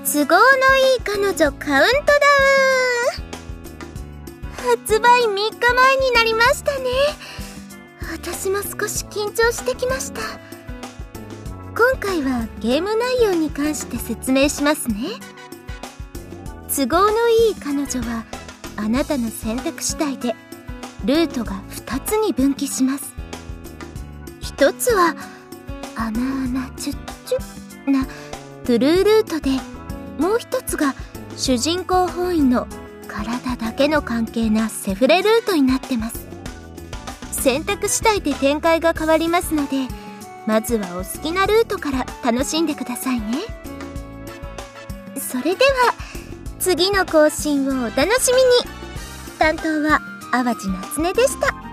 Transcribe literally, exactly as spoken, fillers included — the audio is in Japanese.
都合のいい彼女カウントダウン。発売みっかまえになりましたね。私も少し緊張してきました。今回はゲーム内容に関して説明しますね。都合のいい彼女はあなたの選択次第でルートがふたつに分岐します。ひとつはあなあなチュッチュなトゥルールートで、もう一つが主人公本位の体だけの関係なセフレルートになってます。選択次第で展開が変わりますので、まずはお好きなルートから楽しんでくださいね。それでは次の更新をお楽しみに。担当は淡路夏音でした。